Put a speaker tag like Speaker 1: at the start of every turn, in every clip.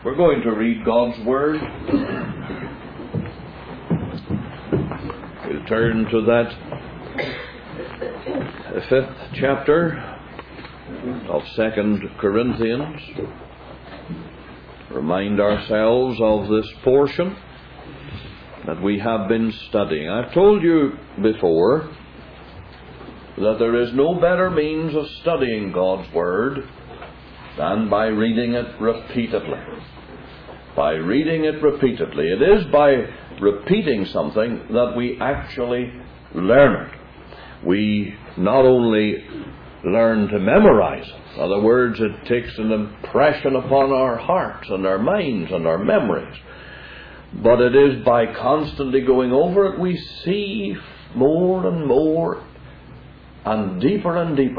Speaker 1: We're going to read God's Word. We'll turn to that 5th chapter of 2 Corinthians. Remind ourselves of this portion that we have been studying. I've told you before that there is no better means of studying God's Word than by reading it repeatedly. By reading it repeatedly. It is by repeating something that we actually learn it. We not only learn to memorize it. In other words, it takes an impression upon our hearts and our minds and our memories. But it is by constantly going over it we see more and more and deeper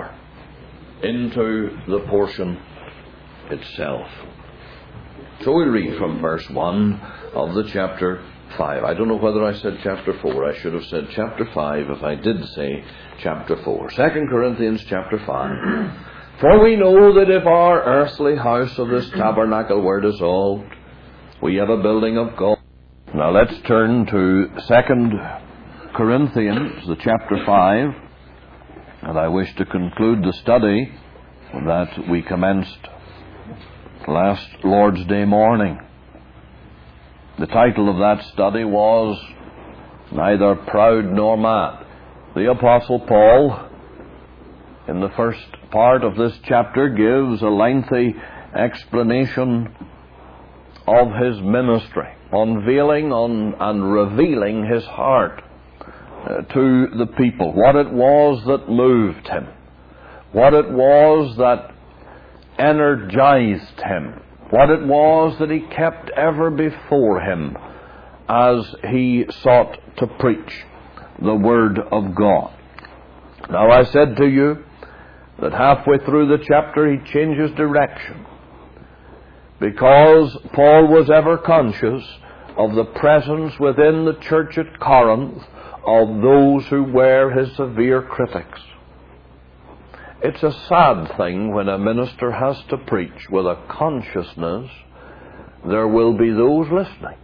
Speaker 1: into the portion itself. So we read from verse 1 of the chapter 5. I don't know whether I said chapter 4. I should have said chapter 5 if I did say chapter 4. 2 Corinthians chapter 5. For we know that if our earthly house of this tabernacle were dissolved, we have a building of God. Now let's turn to 2 Corinthians, the chapter 5. And I wish to conclude the study that we commenced last Lord's Day morning. The title of that study was Neither Proud Nor Mad. The Apostle Paul, in the first part of this chapter, gives a lengthy explanation of his ministry, unveiling and revealing his heart to the people, what it was that moved him, what it was that energized him, what it was that he kept ever before him as he sought to preach the Word of God. Now I said to you that halfway through the chapter he changes direction, because Paul was ever conscious of the presence within the church at Corinth of those who were his severe critics. It's a sad thing when a minister has to preach with a consciousness there will be those listening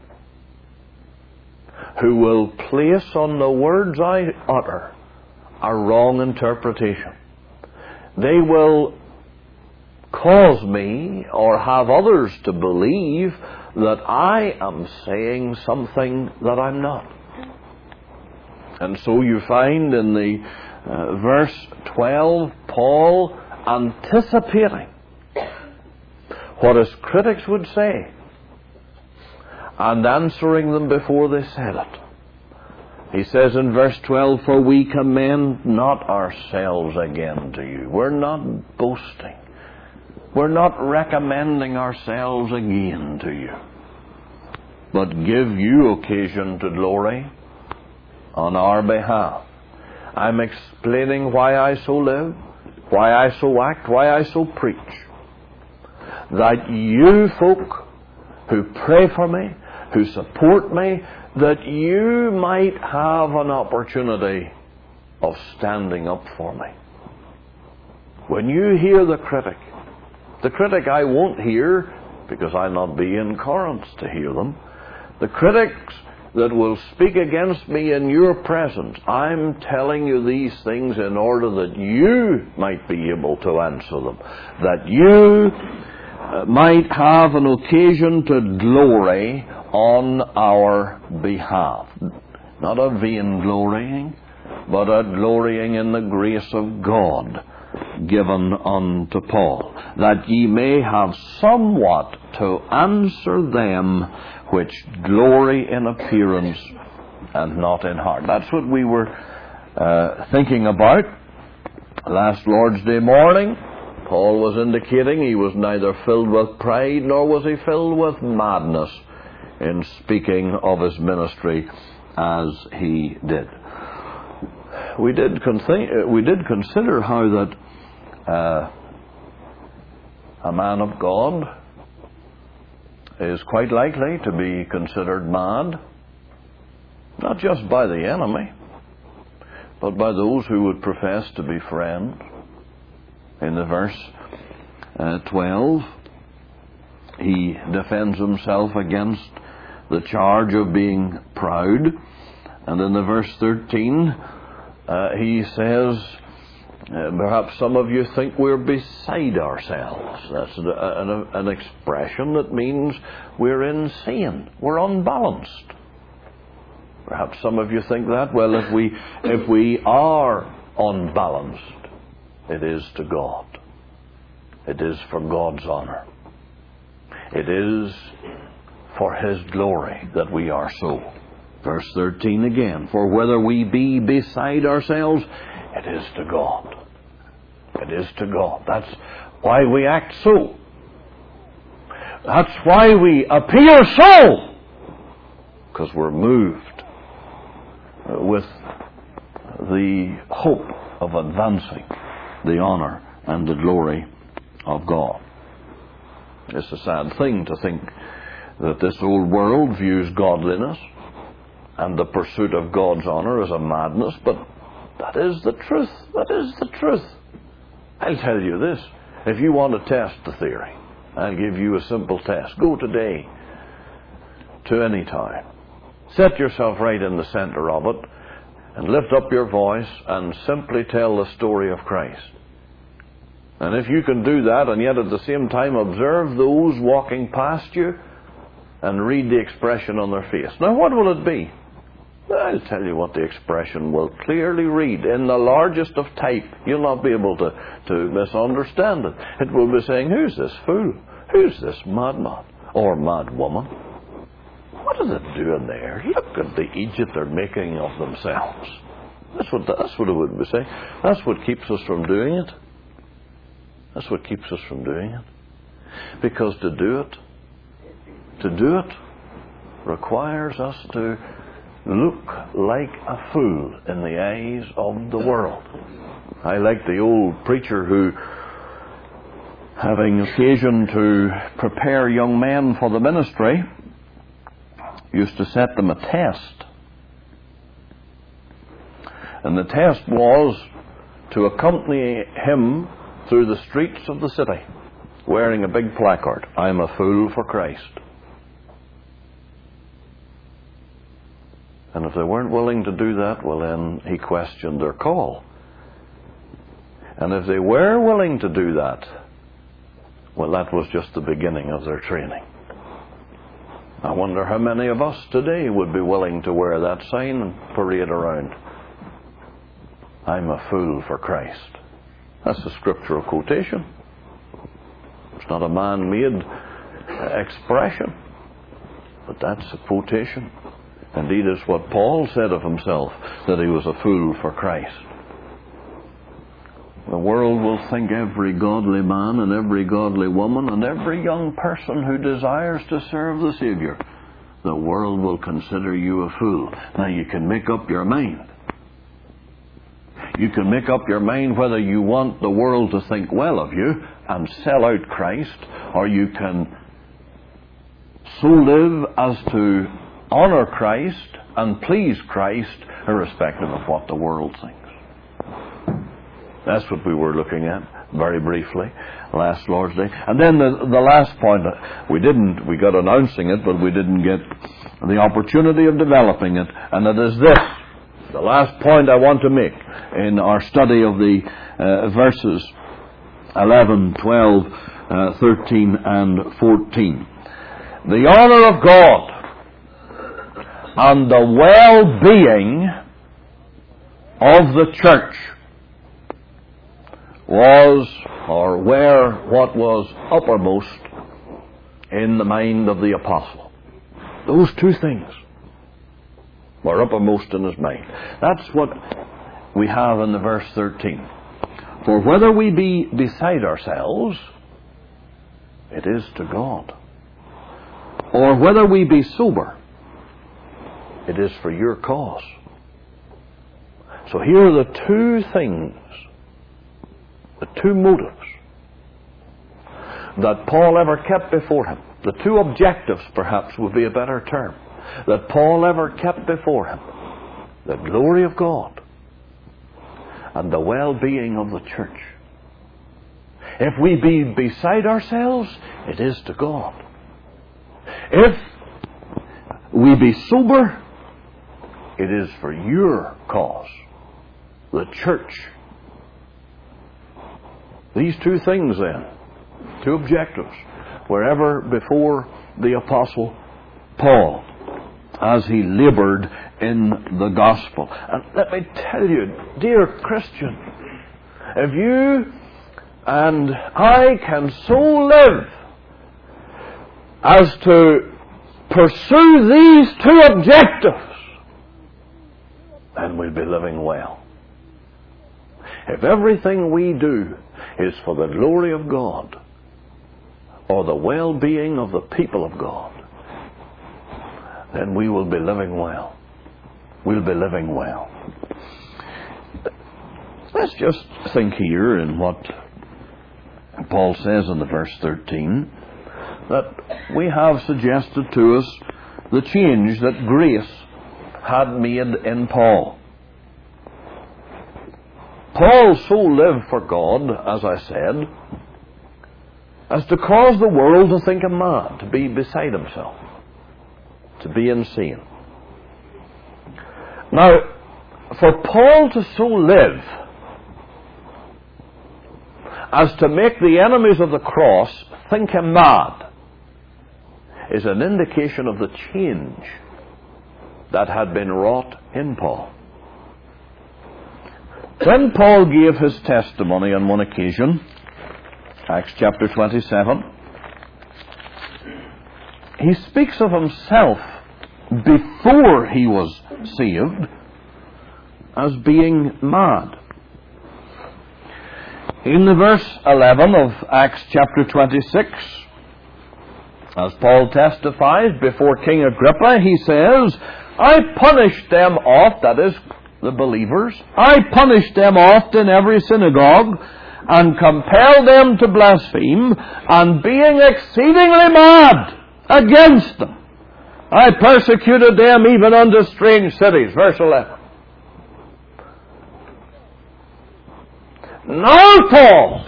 Speaker 1: who will place on the words I utter a wrong interpretation. They will cause me or have others to believe that I am saying something that I'm not. And so you find in the verse 12, Paul anticipating what his critics would say and answering them before they said it. He says in verse 12, For we commend not ourselves again to you. We're not boasting. We're not recommending ourselves again to you, but give you occasion to glory on our behalf. I'm explaining why I so live, why I so act, why I so preach. That you folk who pray for me, who support me, that you might have an opportunity of standing up for me. When you hear the critic I won't hear, because I'll not be in Corinth to hear them. The critics that will speak against me in your presence, I'm telling you these things in order that you might be able to answer them, that you might have an occasion to glory on our behalf. Not a vain glorying, but a glorying in the grace of God given unto Paul, that ye may have somewhat to answer them which glory in appearance and not in heart. That's what we were thinking about last Lord's Day morning. Paul was indicating he was neither filled with pride nor was he filled with madness in speaking of his ministry as he did. We did consider how that a man of God is quite likely to be considered mad, not just by the enemy, but by those who would profess to be friends. In the verse 12, he defends himself against the charge of being proud. And in the verse 13, he says, perhaps some of you think we're beside ourselves. That's an expression that means we're insane, we're unbalanced. Perhaps some of you think that. Well, if we are unbalanced, it is to God. It is for God's honor. It is for His glory that we are so. Verse 13 again, for whether we be beside ourselves, it is to God. It is to God. That's why we act so. That's why we appear so. Because we're moved with the hope of advancing the honor and the glory of God. It's a sad thing to think that this old world views godliness and the pursuit of God's honor as a madness, but that is the truth. That is the truth. I'll tell you this. If you want to test the theory, I'll give you a simple test. Go today to any time. Set yourself right in the center of it and lift up your voice and simply tell the story of Christ. And if you can do that and yet at the same time observe those walking past you and read the expression on their face. Now what will it be? I'll tell you what the expression will clearly read. In the largest of type, you'll not be able to misunderstand it. It will be saying, who's this fool? Who's this madman or madwoman? What are they doing there? Look at the Egypt they're making of themselves. That's what it would be saying. That's what keeps us from doing it. That's what keeps us from doing it. Because to do it requires us to look like a fool in the eyes of the world. I like the old preacher who, having occasion to prepare young men for the ministry, used to set them a test. And the test was to accompany him through the streets of the city wearing a big placard, "I'm a fool for Christ." And if they weren't willing to do that, well then he questioned their call. And if they were willing to do that, well that was just the beginning of their training. I wonder how many of us today would be willing to wear that sign and parade around. "I'm a fool for Christ." That's a scriptural quotation. It's not a man-made expression, but that's a quotation. Indeed, it's what Paul said of himself, that he was a fool for Christ. The world will think every godly man and every godly woman and every young person who desires to serve the Savior, the world will consider you a fool. Now, you can make up your mind. You can make up your mind whether you want the world to think well of you and sell out Christ, or you can so live as to honor Christ and please Christ, irrespective of what the world thinks. That's what we were looking at very briefly last Lord's Day. And then the last point, we got announcing it, but we didn't get the opportunity of developing it, and it is this, the last point I want to make in our study of the verses 11, 12, 13, and 14. The honor of God and the well-being of the church were what was uppermost in the mind of the apostle. Those two things were uppermost in his mind. That's what we have in the verse 13. For whether we be beside ourselves, it is to God. Or whether we be sober, it is for your cause. So here are the two things, the two motives that Paul ever kept before him. The two objectives, perhaps, would be a better term, that Paul ever kept before him. The glory of God and the well-being of the church. If we be beside ourselves, it is to God. If we be sober, it is for your cause, the church. These two things then, two objectives, were ever before the Apostle Paul as he labored in the gospel. And let me tell you, dear Christian, if you and I can so live as to pursue these two objectives, then we'll be living well. If everything we do is for the glory of God or the well-being of the people of God, then we will be living well. We'll be living well. Let's just think here in what Paul says in the verse 13, that we have suggested to us the change that grace had made in Paul. Paul so lived for God, as I said, as to cause the world to think him mad, to be beside himself, to be insane. Now, for Paul to so live as to make the enemies of the cross think him mad is an indication of the change that had been wrought in Paul. When Paul gave his testimony on one occasion, Acts chapter 27, he speaks of himself before he was saved as being mad. In the verse 11 of Acts chapter 26, as Paul testifies before King Agrippa, he says, I punished them oft, that is, the believers, I punished them oft in every synagogue, and compelled them to blaspheme, and being exceedingly mad against them, I persecuted them even unto strange cities. Verse 11. Now Paul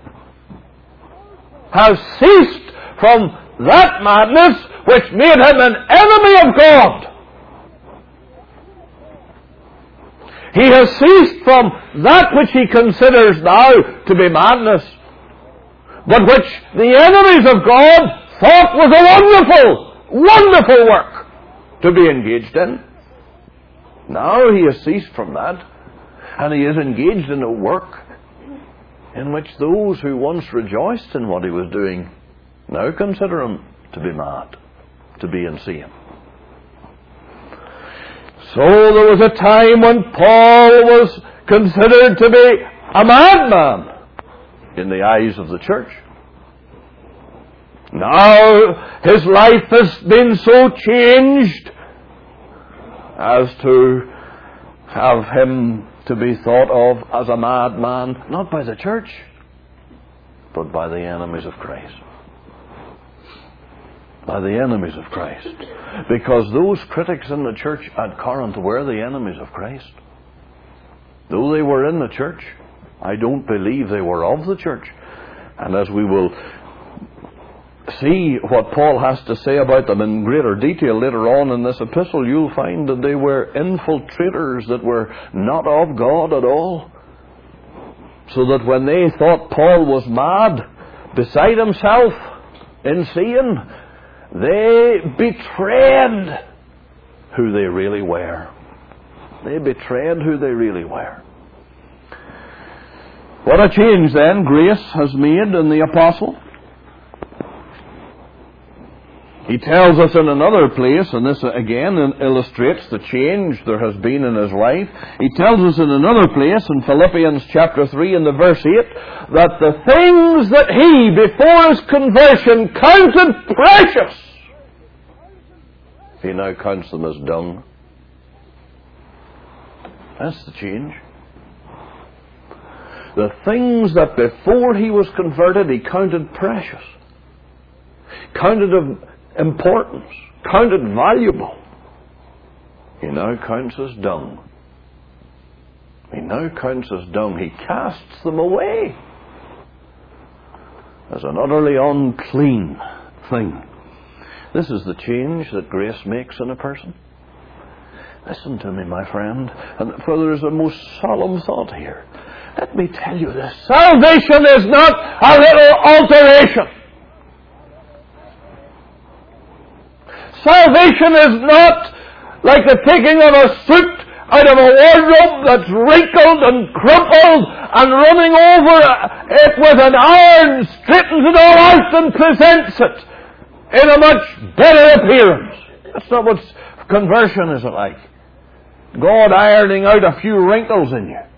Speaker 1: has ceased from that madness which made him an enemy of God. He has ceased from that which he considers now to be madness, but which the enemies of God thought was a wonderful, wonderful work to be engaged in. Now he has ceased from that, and he is engaged in a work in which those who once rejoiced in what he was doing now consider him to be mad, to be insane. So there was a time when Paul was considered to be a madman in the eyes of the church. Now his life has been so changed as to have him to be thought of as a madman, not by the church, but by the enemies of Christ. By the enemies of Christ. Because those critics in the church at Corinth were the enemies of Christ. Though they were in the church, I don't believe they were of the church. And as we will see what Paul has to say about them in greater detail later on in this epistle, you'll find that they were infiltrators that were not of God at all. So that when they thought Paul was mad, beside himself, insane, they betrayed who they really were. They betrayed who they really were. What a change then grace has made in the apostle. He tells us in another place, and this again illustrates the change there has been in his life. He tells us in another place, in Philippians chapter 3 and the verse 8, that the things that he, before his conversion, counted precious, he now counts them as dung. That's the change. The things that before he was converted he counted precious, counted of importance, counted valuable, he now counts as dung. He now counts as dung. He casts them away as an utterly unclean thing. This is the change that grace makes in a person. Listen to me, my friend, for there is a most solemn thought here. Let me tell you this. Salvation is not a little alteration. Salvation is not like the taking of a suit out of a wardrobe that's wrinkled and crumpled and running over it with an iron, straightens it all out and presents it in a much better appearance. That's not what conversion is like. God ironing out a few wrinkles in you.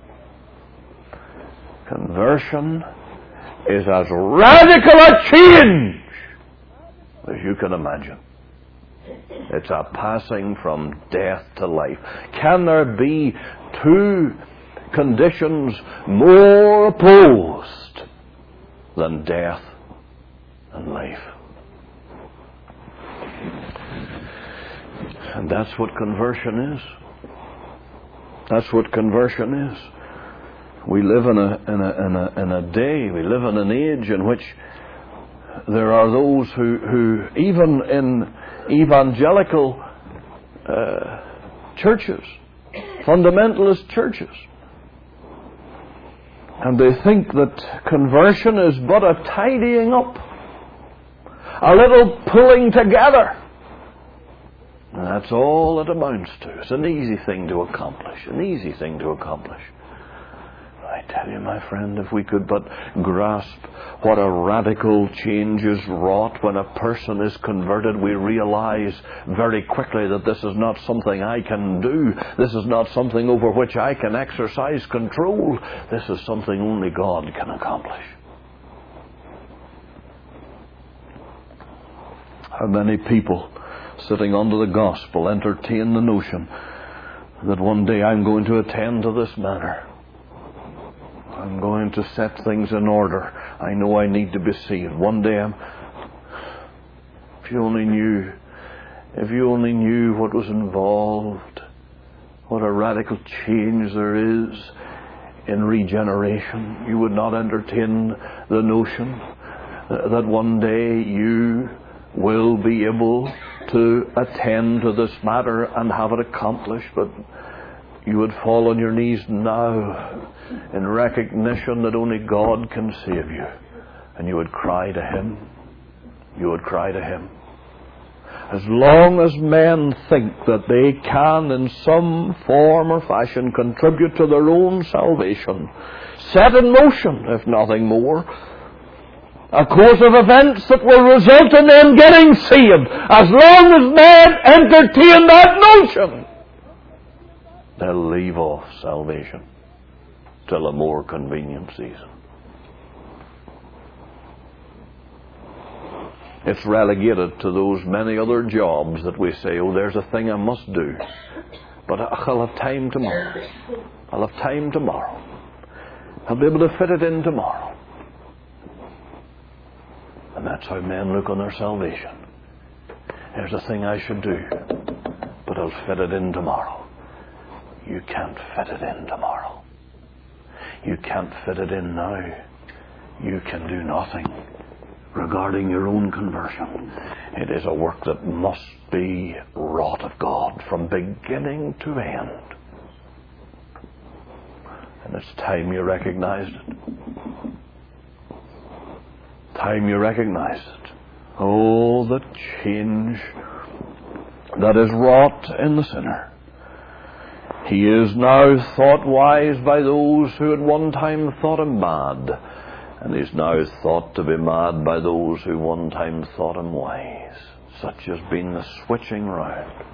Speaker 1: Conversion is as radical a change as you can imagine. It's a passing from death to life. Can there be two conditions more opposed than death and life? And that's what conversion is. That's what conversion is. We live in a day, we live in an age in which there are those who even in evangelical churches, fundamentalist churches, and they think that conversion is but a tidying up, a little pulling together. And that's all it amounts to. It's an easy thing to accomplish. An easy thing to accomplish. I tell you, my friend, if we could but grasp what a radical change is wrought when a person is converted, we realize very quickly that this is not something I can do. This is not something over which I can exercise control. This is something only God can accomplish. How many people sitting under the gospel entertain the notion that one day I'm going to attend to this matter. I'm going to set things in order. I know I need to be saved. One day if you only knew what was involved, what a radical change there is in regeneration, you would not entertain the notion that one day you will be able to attend to this matter and have it accomplished, but you would fall on your knees now in recognition that only God can save you, and you would cry to Him. You would cry to Him. As long as men think that they can in some form or fashion contribute to their own salvation, set in motion, if nothing more, a course of events that will result in them getting saved, as long as men entertain that notion, they'll leave off salvation till a more convenient season. It's relegated to those many other jobs that we say, oh, there's a thing I must do, but I'll have time tomorrow. I'll have time tomorrow. I'll be able to fit it in tomorrow. And that's how men look on their salvation. There's a thing I should do, but I'll fit it in tomorrow. You can't fit it in tomorrow. You can't fit it in now. You can do nothing regarding your own conversion. It is a work that must be wrought of God from beginning to end. And it's time you recognized it. Time you recognize it. Oh, the change that is wrought in the sinner. He is now thought wise by those who at one time thought him mad, and is now thought to be mad by those who one time thought him wise. Such has been the switching round.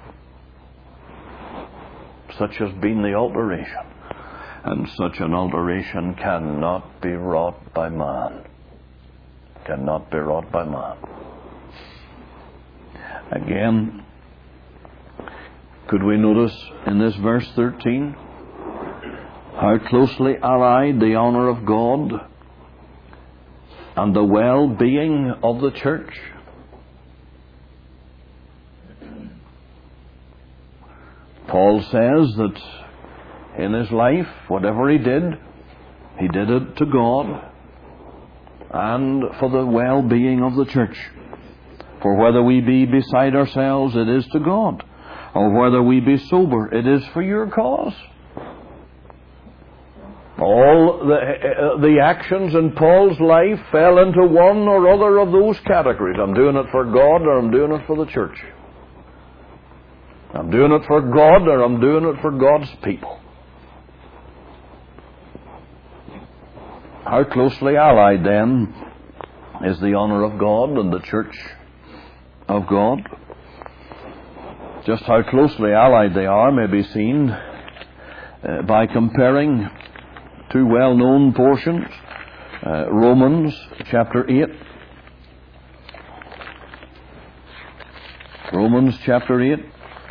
Speaker 1: Such has been the alteration. And such an alteration cannot be wrought by man. Cannot be wrought by man. Again, could we notice in this verse 13 how closely allied the honour of God and the well-being of the church? Paul says that in his life, whatever he did it to God and for the well-being of the church. For whether we be beside ourselves, it is to God. Or whether we be sober, it is for your cause. All the actions in Paul's life fell into one or other of those categories. I'm doing it for God, or I'm doing it for the church. I'm doing it for God, or I'm doing it for God's people. How closely allied, then, is the honor of God and the church of God? Just how closely allied they are may be seen by comparing two well-known portions. Romans chapter 8. Romans chapter 8.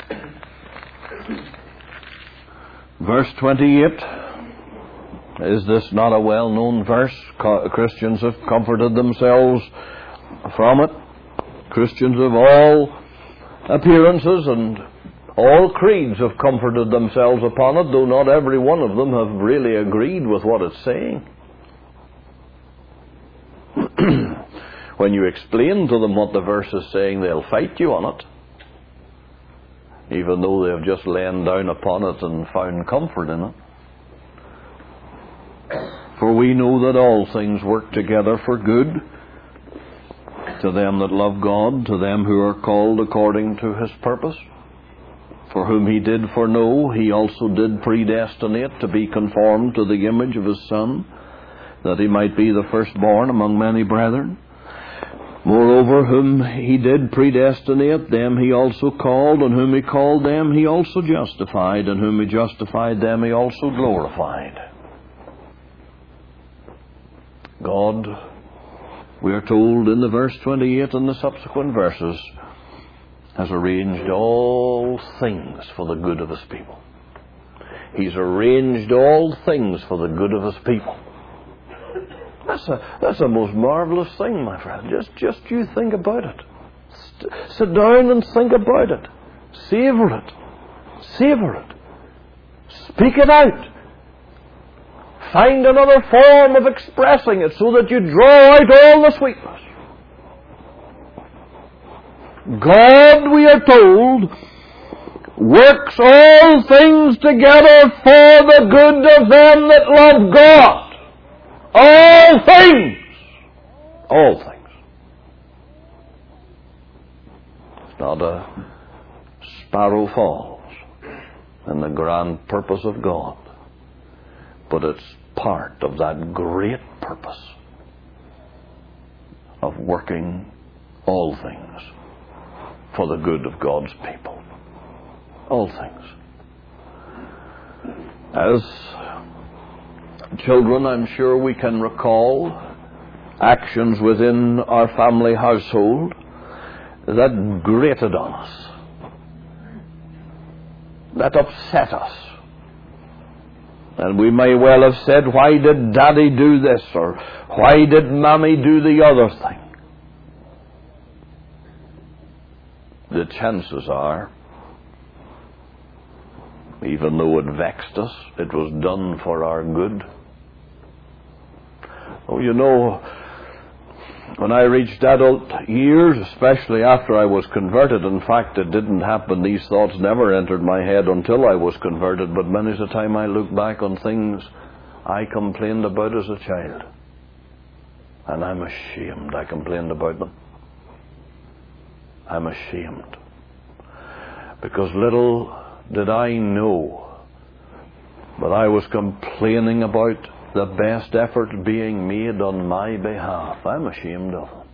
Speaker 1: Verse 28. Is this not a well-known verse? Christians have comforted themselves from it. Christians of all appearances and all creeds have comforted themselves upon it, though not every one of them have really agreed with what it's saying. When you explain to them what the verse is saying, they'll fight you on it, even though they have just lain down upon it and found comfort in it. For we know that all things work together for good to them that love God, to them who are called according to His purpose. For whom He did foreknow, He also did predestinate to be conformed to the image of His Son, that He might be the firstborn among many brethren. Moreover, whom He did predestinate, them He also called, and whom He called, them He also justified, and whom He justified, them He also glorified. God, we are told in the verse 28 and the subsequent verses, has arranged all things for the good of His people. He's arranged all things for the good of His people. That's a most marvelous thing, my friend. Just you think about it. Sit down and think about it. Savor it. Savor it. Speak it out. Find another form of expressing it so that you draw out all the sweetness. God, we are told, works all things together for the good of them that love God. All things. All things. It's not a sparrow falls in the grand purpose of God, but it's part of that great purpose of working all things for the good of God's people. All things. As children, I'm sure we can recall actions within our family household that grated on us, that upset us. And we may well have said, why did Daddy do this? Or why did Mommy do the other thing? The chances are, even though it vexed us, it was done for our good. Oh, you know, when I reached adult years, especially after I was converted, in fact, it didn't happen. These thoughts never entered my head until I was converted, but many's the time I look back on things I complained about as a child. And I'm ashamed I complained about them. I'm ashamed. Because little did I know that I was complaining about the best effort being made on my behalf. I'm ashamed of them.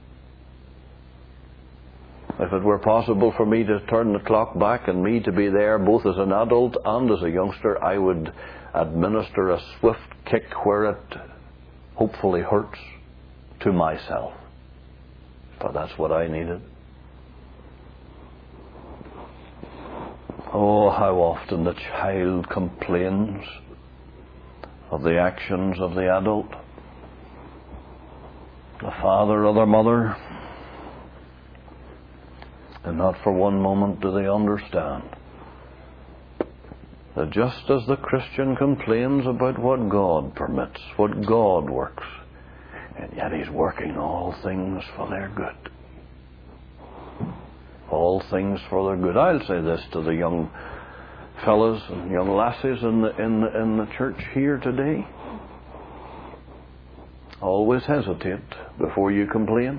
Speaker 1: If it were possible for me to turn the clock back and me to be there both as an adult and as a youngster, I would administer a swift kick where it hopefully hurts to myself. For that's what I needed. Oh, how often the child complains of the actions of the adult, the father or the mother, and not for one moment do they understand that just as the Christian complains about what God permits, what God works, and yet He's working all things for their good. all things for their good. I'll say this to the young fellas and young lassies in the church here today. Always hesitate before you complain.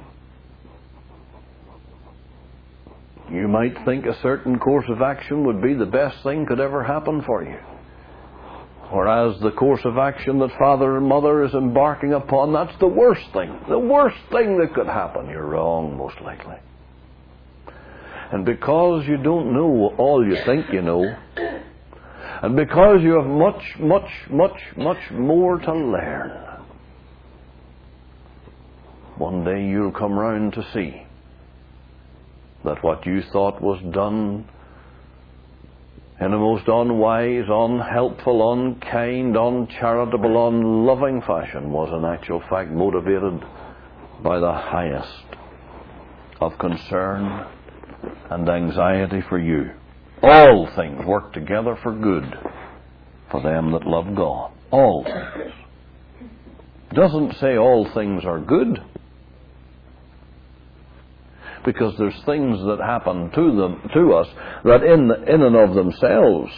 Speaker 1: You might think a certain course of action would be the best thing could ever happen for you. Whereas the course of action that father and mother is embarking upon, that's the worst thing. The worst thing that could happen. You're wrong, most likely. And because you don't know all you think you know, and because you have much more to learn, one day you'll come round to see that what you thought was done in a most unwise, unhelpful, unkind, uncharitable, unloving fashion was in actual fact motivated by the highest of concern and anxiety for you. All things work together for good for them that love God. All things. Doesn't say all things are good, because there's things that happen to us that in and of themselves,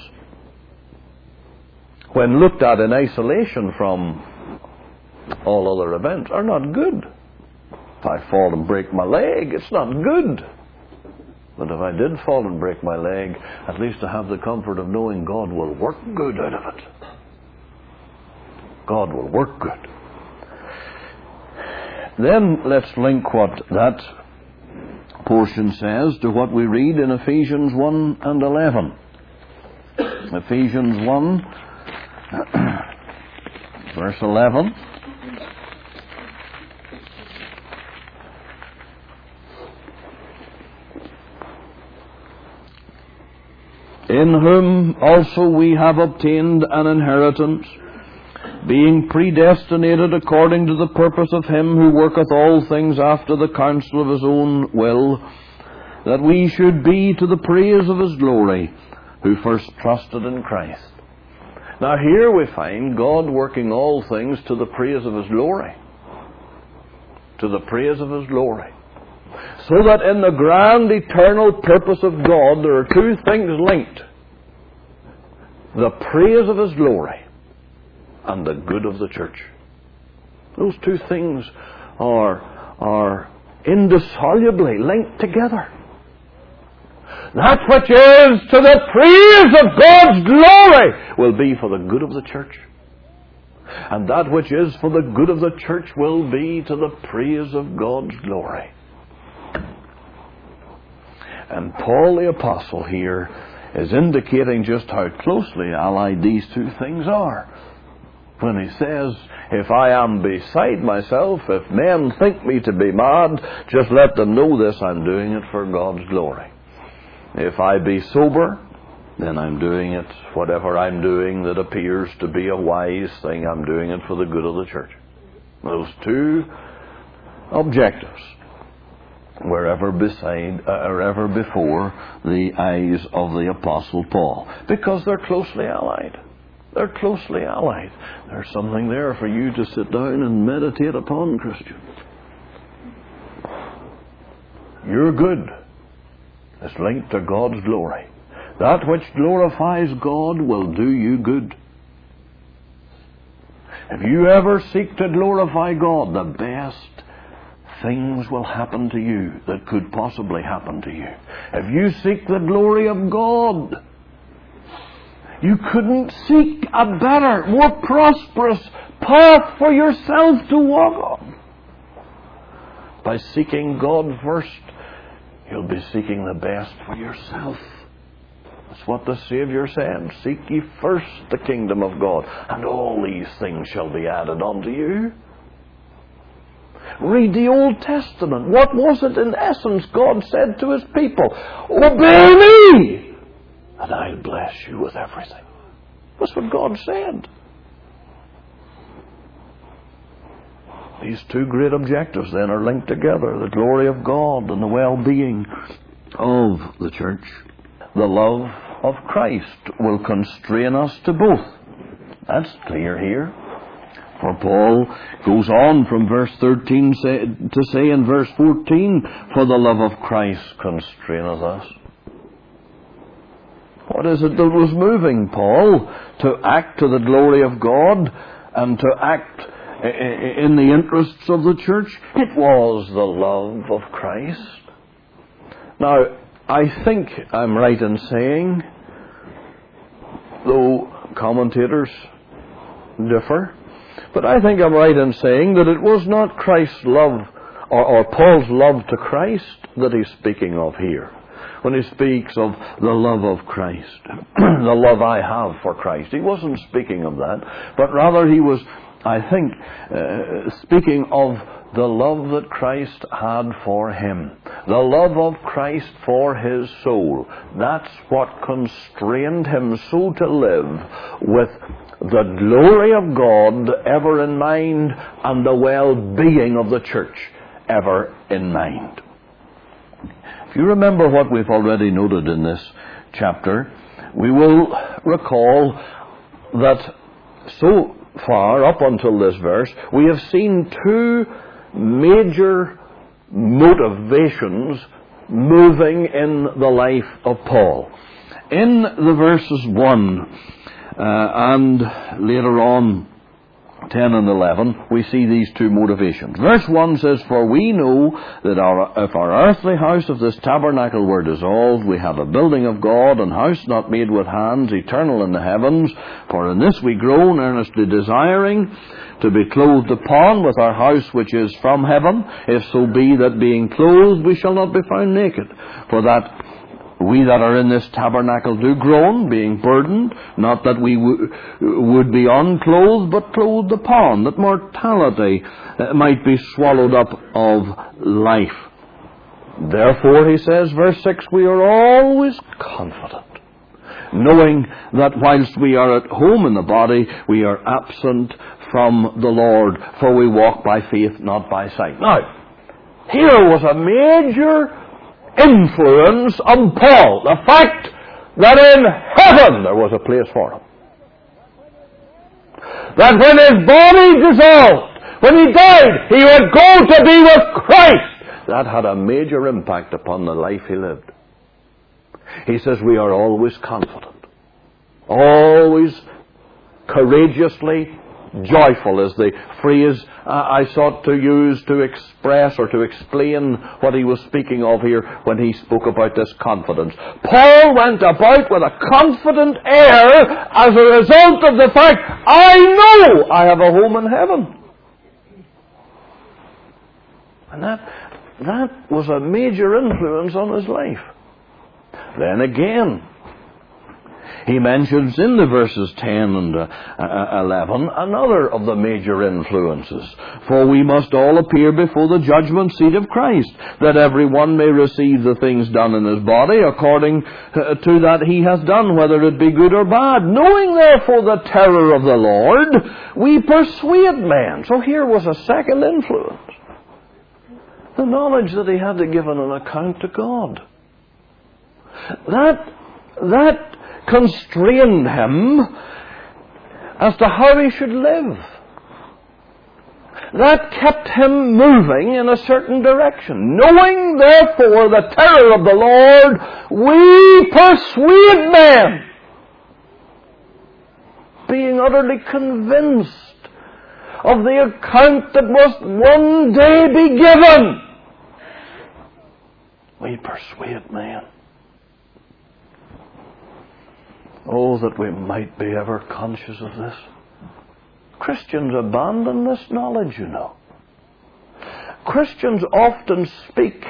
Speaker 1: when looked at in isolation from all other events, are not good. If I fall and break my leg, it's not good. But if I did fall and break my leg, at least I have the comfort of knowing God will work good out of it. God will work good. Then let's link what that portion says to what we read in Ephesians 1 and 11. Ephesians 1, verse 11. In whom also we have obtained an inheritance, being predestinated according to the purpose of him who worketh all things after the counsel of his own will, that we should be to the praise of his glory, who first trusted in Christ. Now here we find God working all things to the praise of his glory. To the praise of his glory. So that in the grand eternal purpose of God there are two things linked. The praise of his glory and the good of the church. Those two things are indissolubly linked together. That which is to the praise of God's glory will be for the good of the church. And that which is for the good of the church will be to the praise of God's glory. And Paul the Apostle here is indicating just how closely allied these two things are. When he says, if I am beside myself, if men think me to be mad, just let them know this, I'm doing it for God's glory. If I be sober, then I'm doing it, whatever I'm doing that appears to be a wise thing, I'm doing it for the good of the church. Those two objectives were ever before the eyes of the Apostle Paul, because they're closely allied. They're closely allied. There's something there for you to sit down and meditate upon, Christian. Your good is linked to God's glory. That which glorifies God will do you good. If you ever seek to glorify God, the best things will happen to you that could possibly happen to you. If you seek the glory of God, you couldn't seek a better, more prosperous path for yourself to walk on. By seeking God first, you'll be seeking the best for yourself. That's what the Savior said. Seek ye first the kingdom of God, and all these things shall be added unto you. Read the Old Testament. What was it in essence God said to his people? Obey me, and I'll bless you with everything. That's what God said. These two great objectives then are linked together. The glory of God and the well-being of the church. The love of Christ will constrain us to both. That's clear here. For Paul goes on from verse 13 to say in verse 14, "For the love of Christ constraineth us." What is it that was moving Paul to act to the glory of God and to act in the interests of the church? It was the love of Christ. Now, I think I'm right in saying, though commentators differ, but I think I'm right in saying that it was not Christ's love or Paul's love to Christ that he's speaking of here when he speaks of the love of Christ, the love I have for Christ. He wasn't speaking of that, but rather he was, I think, speaking of the love that Christ had for him, the love of Christ for his soul. That's what constrained him so to live with the glory of God ever in mind and the well-being of the church ever in mind. If you remember what we've already noted in this chapter, we will recall that so far, up until this verse, we have seen two major motivations moving in the life of Paul. In the verses 1 and later on 10 and 11, we see these two motivations. Verse 1 says, "For we know that if our earthly house of this tabernacle were dissolved, we have a building of God, an house not made with hands, eternal in the heavens. For in this we groan, earnestly desiring to be clothed upon with our house which is from heaven, if so be that being clothed we shall not be found naked. For that we that are in this tabernacle do groan, being burdened, not that we would be unclothed, but clothed upon, that mortality might be swallowed up of life. Therefore," he says, verse 6, "we are always confident, knowing that whilst we are at home in the body, we are absent from the Lord, for we walk by faith, not by sight." Now, here was a major influence on Paul, the fact that in heaven there was a place for him. That when his body dissolved, when he died, he would go to be with Christ. That had a major impact upon the life he lived. He says we are always confident, always courageously joyful, is the phrase I sought to use to express or to explain what he was speaking of here when he spoke about this confidence. Paul went about with a confident air as a result of the fact, I know I have a home in heaven. And that was a major influence on his life. Then again, he mentions in the verses 10 and 11 another of the major influences. "For we must all appear before the judgment seat of Christ, that every one may receive the things done in his body according to that he hath done, whether it be good or bad. Knowing therefore the terror of the Lord, we persuade men." So here was a second influence. The knowledge that he had to give an account to God. That constrained him as to how he should live. That kept him moving in a certain direction. "Knowing therefore the terror of the Lord, we persuade men," being utterly convinced of the account that must one day be given. We persuade men. Oh, that we might be ever conscious of this. Christians abandon this knowledge, you know. Christians often speak,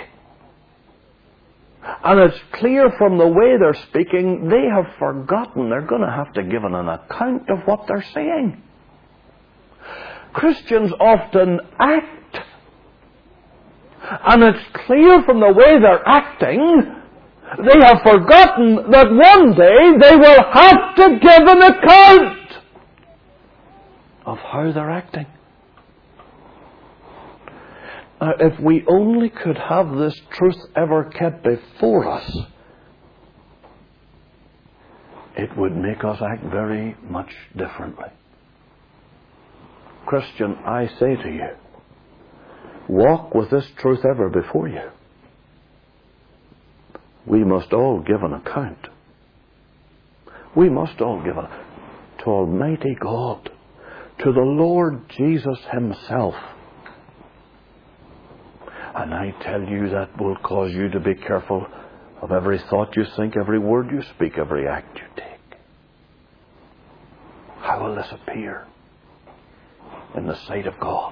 Speaker 1: and it's clear from the way they're speaking, they have forgotten they're going to have to give an account of what they're saying. Christians often act, and it's clear from the way they're acting, they have forgotten that one day they will have to give an account of how they're acting. Now, if we only could have this truth ever kept before us, it would make us act very much differently. Christian, I say to you, walk with this truth ever before you. We must all give an account. We must all give an to Almighty God, to the Lord Jesus Himself. And I tell you, that will cause you to be careful of every thought you think, every word you speak, every act you take. How will this appear in the sight of God?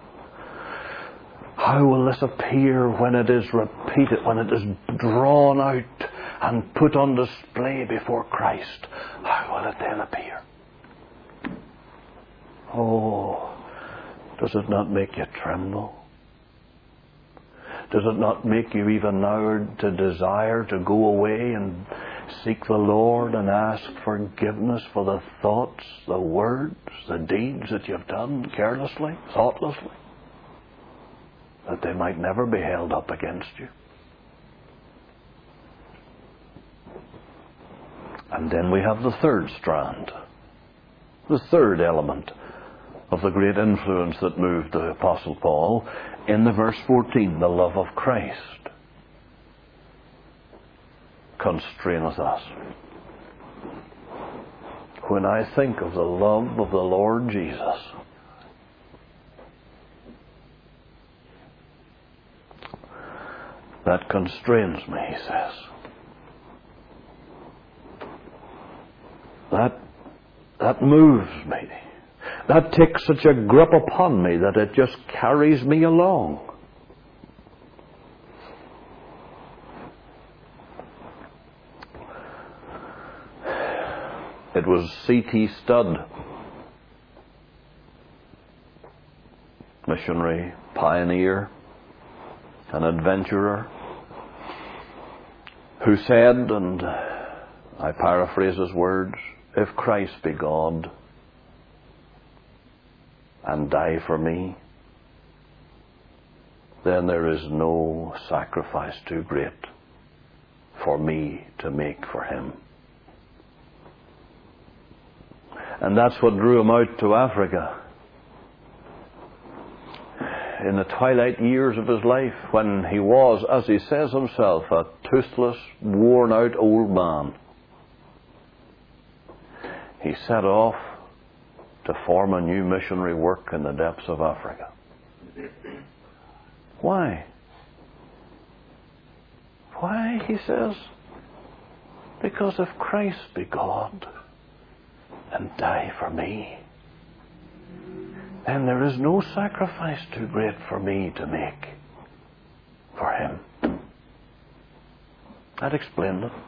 Speaker 1: How will this appear when it is repeated, when it is drawn out and put on display before Christ? How will it then appear? Oh, does it not make you tremble? Does it not make you even now to desire to go away and seek the Lord and ask forgiveness for the thoughts, the words, the deeds that you've done carelessly, thoughtlessly, that they might never be held up against you? And then we have the third strand, the third element of the great influence that moved the Apostle Paul in the verse 14, the love of Christ constraineth us. When I think of the love of the Lord Jesus, that constrains me, he says. That moves me. That takes such a grip upon me that it just carries me along. It was C.T. Studd, missionary, pioneer, an adventurer, who said, and I paraphrase his words, "If Christ be God and die for me, then there is no sacrifice too great for me to make for Him." And that's what drew him out to Africa in the twilight years of his life, when he was, as he says himself, a toothless, worn-out old man. He set off to form a new missionary work in the depths of Africa. Why? Why, he says? Because if Christ be God and die for me, then there is no sacrifice too great for me to make for Him. That explained it.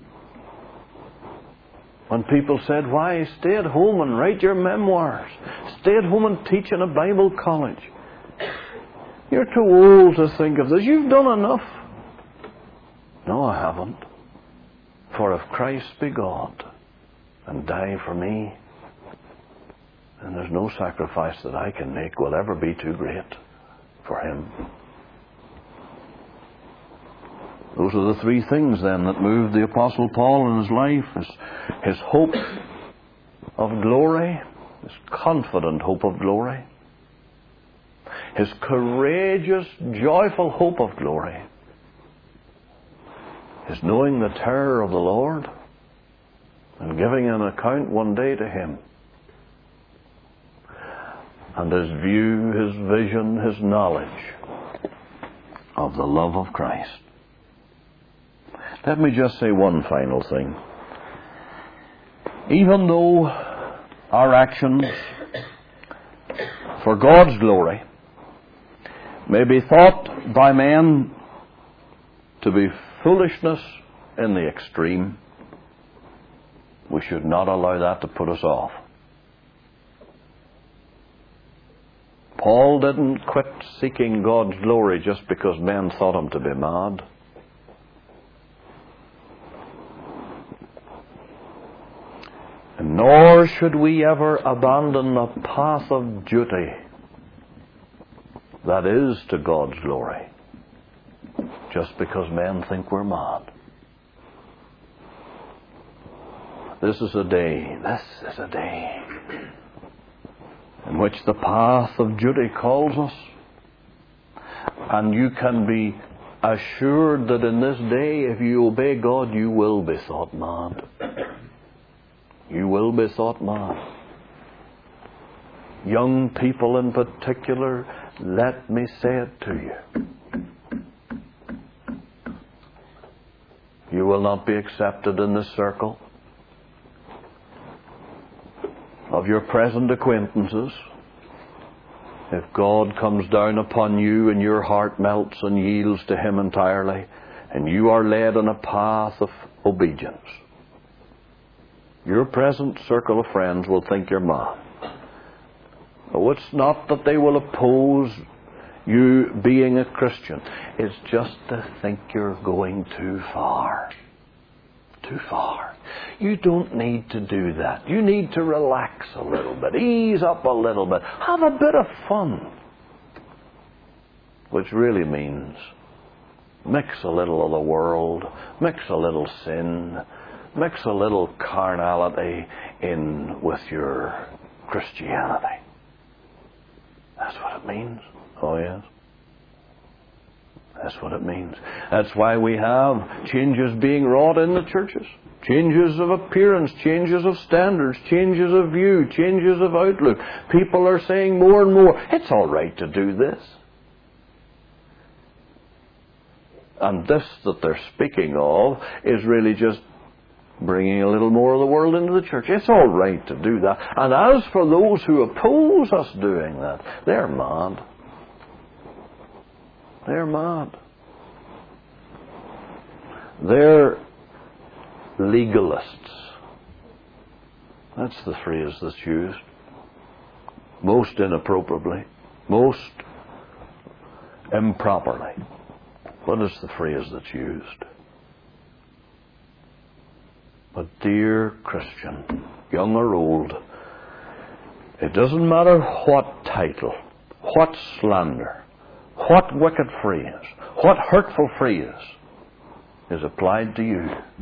Speaker 1: When people said, "Why, stay at home and write your memoirs. Stay at home and teach in a Bible college. You're too old to think of this. You've done enough." No, I haven't. For if Christ be God and die for me, then there's no sacrifice that I can make will ever be too great for Him. Those are the three things then that moved the Apostle Paul in his life: his hope of glory, his confident hope of glory, his courageous, joyful hope of glory, his knowing the terror of the Lord and giving an account one day to Him, and his view, his vision, his knowledge of the love of Christ. Let me just say one final thing. Even though our actions for God's glory may be thought by men to be foolishness in the extreme, we should not allow that to put us off. Paul didn't quit seeking God's glory just because men thought him to be mad. Nor should we ever abandon the path of duty that is to God's glory just because men think we're mad. This is a day in which the path of duty calls us. And you can be assured that in this day, if you obey God, you will be thought mad. You will be thought mad. Young people in particular, let me say it to you. You will not be accepted in the circle of your present acquaintances if God comes down upon you and your heart melts and yields to Him entirely, and you are led on a path of obedience. Your present circle of friends will think you're mad. Oh, it's not that they will oppose you being a Christian. It's just to think you're going too far. Too far. You don't need to do that. You need to relax a little bit. Ease up a little bit. Have a bit of fun. Which really means mix a little of the world. Mix a little sin. Mix a little carnality in with your Christianity. That's what it means. Oh, yes. That's what it means. That's why we have changes being wrought in the churches. Changes of appearance, changes of standards, changes of view, changes of outlook. People are saying more and more, it's all right to do this. And this that they're speaking of is really just bringing a little more of the world into the church. It's all right to do that. And as for those who oppose us doing that, they're mad. They're mad. They're legalists. That's the phrase that's used. Most inappropriately. Most improperly. What is the phrase that's used? But dear Christian, young or old, it doesn't matter what title, what slander, what wicked phrase, what hurtful phrase is applied to you.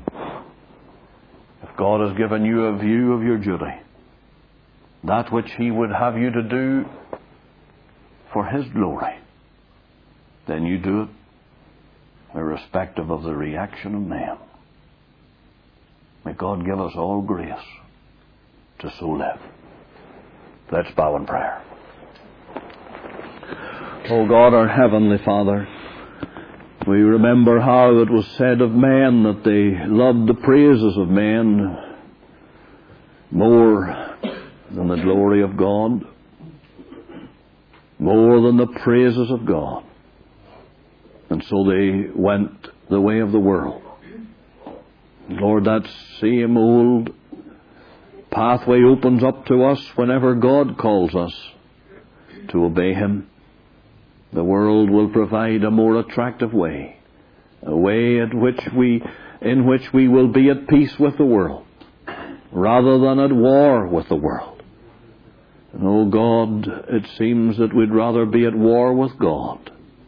Speaker 1: If God has given you a view of your duty, that which He would have you to do for His glory, then you do it irrespective of the reaction of man. May God give us all grace to so live. Let's bow in prayer. O God, our Heavenly Father, we remember how it was said of men that they loved the praises of men more than the glory of God, more than the praises of God. And so they went the way of the world. Lord, that same old pathway opens up to us whenever God calls us to obey Him. The world will provide a more attractive way, a way in which we will be at peace with the world, rather than at war with the world. And, oh God, it seems that we'd rather be at war with God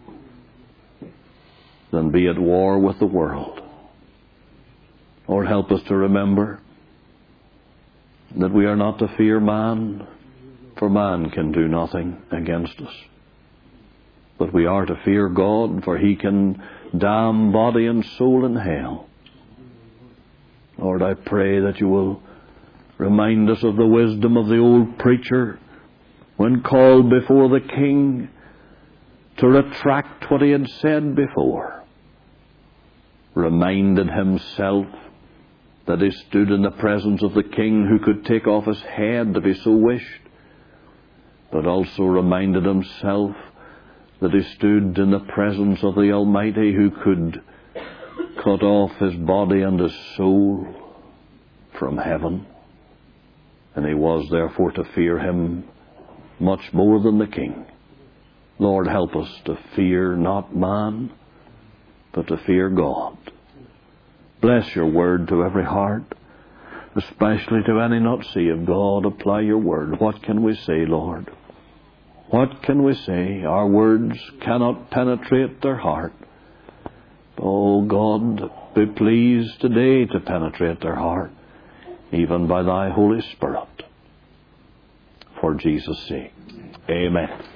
Speaker 1: than be at war with the world. Lord, help us to remember that we are not to fear man, for man can do nothing against us. But we are to fear God, for He can damn body and soul in hell. Lord, I pray that You will remind us of the wisdom of the old preacher when called before the king to retract what he had said before. Reminded himself that he stood in the presence of the king who could take off his head if he so wished, but also reminded himself that he stood in the presence of the Almighty who could cut off his body and his soul from heaven, and he was therefore to fear Him much more than the king. Lord, help us to fear not man, but to fear God. Bless Your word to every heart, especially to any not saved. God, apply Your word. What can we say, Lord? What can we say? Our words cannot penetrate their heart. Oh God, be pleased today to penetrate their heart, even by Thy Holy Spirit. for Jesus' sake. Amen.